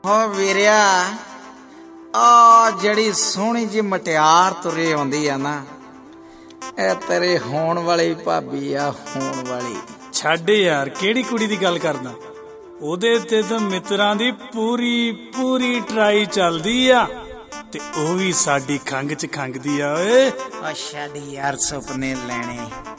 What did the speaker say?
ਹੋ ਵੀਰਿਆ, ਆ ਜਿਹੜੀ ਸੋਹਣੀ ਜੀ ਮਟਿਆਰ ਤੁਰੇ ਆਉਂਦੀ ਆ ਨਾ, ਇਹ ਤੇਰੇ ਹੋਣ ਵਾਲੀ ਭਾਬੀ ਆ, ਹੋਣ ਵਾਲੀ। ਛੱਡ ਯਾਰ, ਕਿਹੜੀ ਕੁੜੀ ਦੀ ਗੱਲ ਕਰਦਾ? ਉਹਦੇ ਤੇ ਤਾਂ ਮਿੱਤਰਾਂ ਦੀ ਪੂਰੀ ਪੂਰੀ ਟਰਾਈ ਚੱਲਦੀ ਆ, ਤੇ ਉਹ ਵੀ ਸਾਡੀ ਖੰਘ ਚ ਖੰਘਦੀ ਆ ਓਏ। ਅੱਛਾ ਦੀ ਯਾਰ, ਸੁਪਨੇ ਲੈਣੇ।